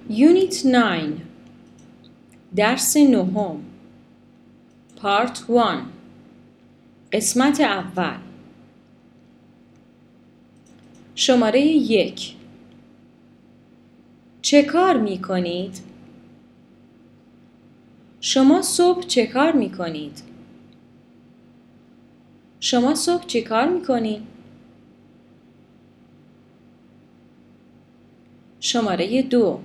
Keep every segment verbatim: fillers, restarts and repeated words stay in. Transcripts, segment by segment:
Unit نه درس نهم Part one قسمت اول شماره یک چه کار می کنید؟ شما صبح چه کار می کنید؟ شما صبح چه کار می کنید؟ شماره دو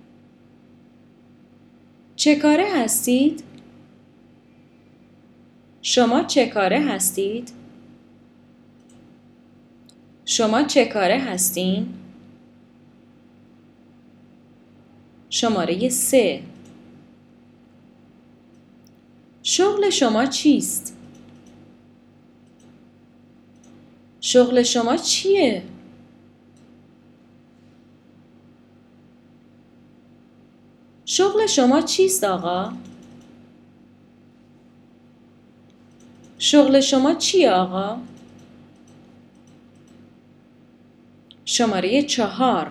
چه کاره هستید؟ شما چه کاره هستید؟ شما چه کاره هستین؟ شماره سه شغل شما چیست؟ شغل شما چیه؟ شغل شما چیست آقا؟ شغل شما چیه آقا؟ شماره چهار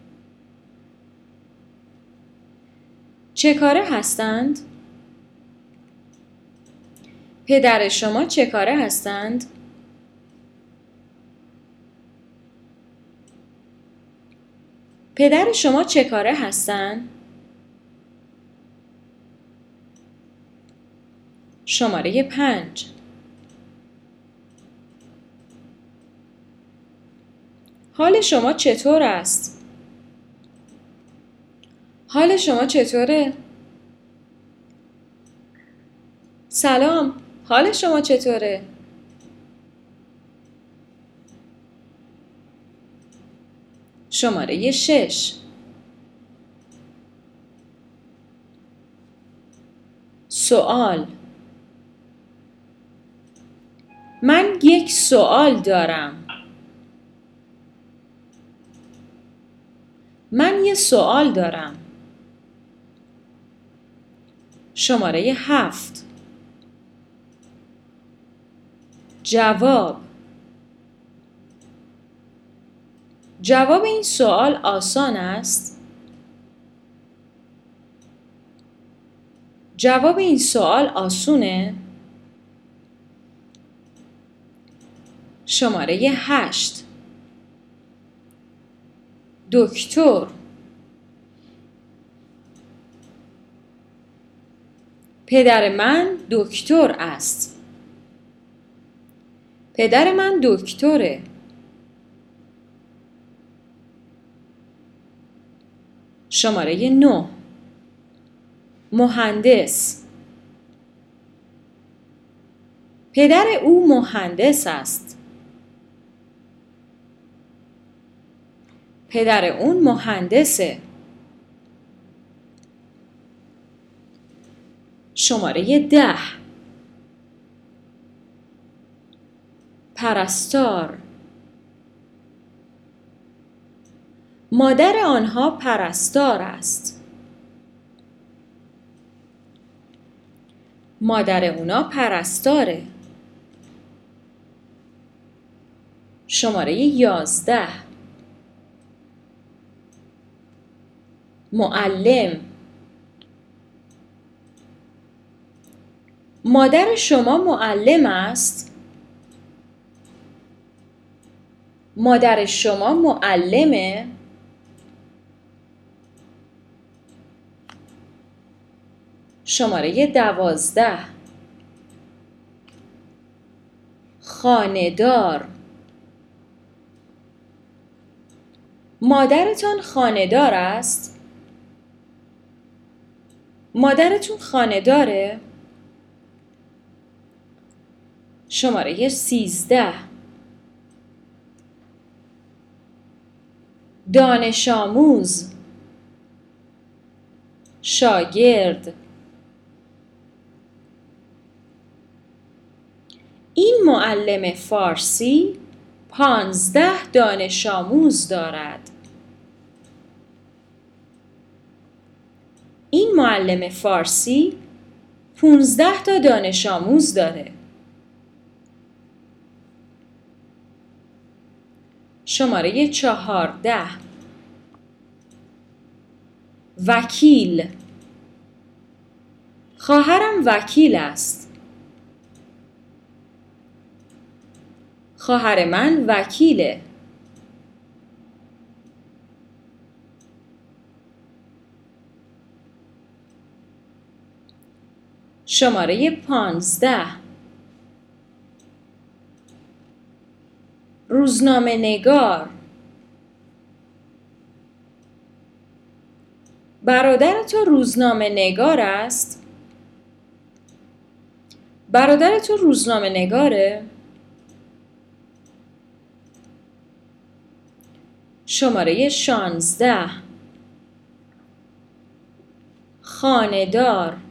چه کاره هستند؟ پدر شما چه کاره هستند؟ پدر شما چه کاره هستند؟ شماره پنج حال شما چطور است؟ حال شما چطوره؟ سلام، حال شما چطوره؟ شماره شش سوال من یک سوال دارم. من یه سوال دارم. شماره هفت جواب جواب این سوال آسان است؟ جواب این سوال آسونه؟ شماره هشت دکتر پدر من دکتر است. پدر من دکتره. شماره نه مهندس پدر او مهندس است. پدر اون مهندسه. شماره ده پرستار مادر آنها پرستار است. مادر اونا پرستاره. شماره یازده معلم مادر شما معلم است؟ مادر شما معلمه؟ شماره دوازده خانه‌دار مادرتان خانه‌دار است؟ مادرتون خانه‌داره؟ شماره سیزده دانش آموز شاگرد این معلم فارسی پانزده دانش آموز دارد. این معلم فارسی پونزده تا دانش آموز داره. شماره چهارده وکیل. خواهرم وکیل است. خواهر من وکیله. شماره پانزده. روزنامه نگار. برادر تو روزنامه نگار است؟ برادر تو روزنامه نگاره؟ شماره شانزده. خانه‌دار.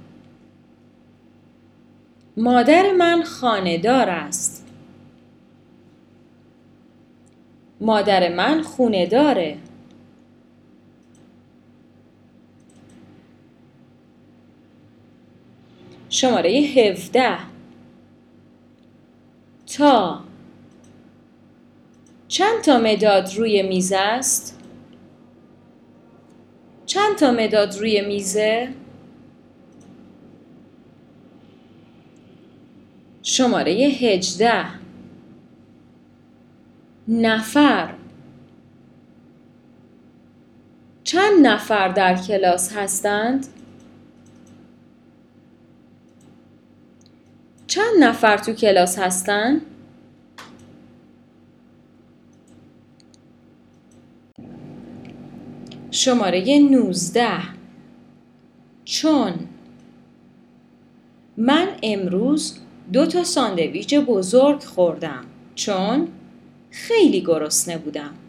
مادر من خانه‌دار است. مادر من خونه داره. شماره هفده. تا. چند تا مداد روی میز است؟ چند تا مداد روی میزه؟ شماره هجده. نفر. چند نفر در کلاس هستند؟ چند نفر تو کلاس هستند؟ شماره نوزده. چون. من امروز دو تا ساندویچ بزرگ خوردم چون خیلی گرسنه بودم.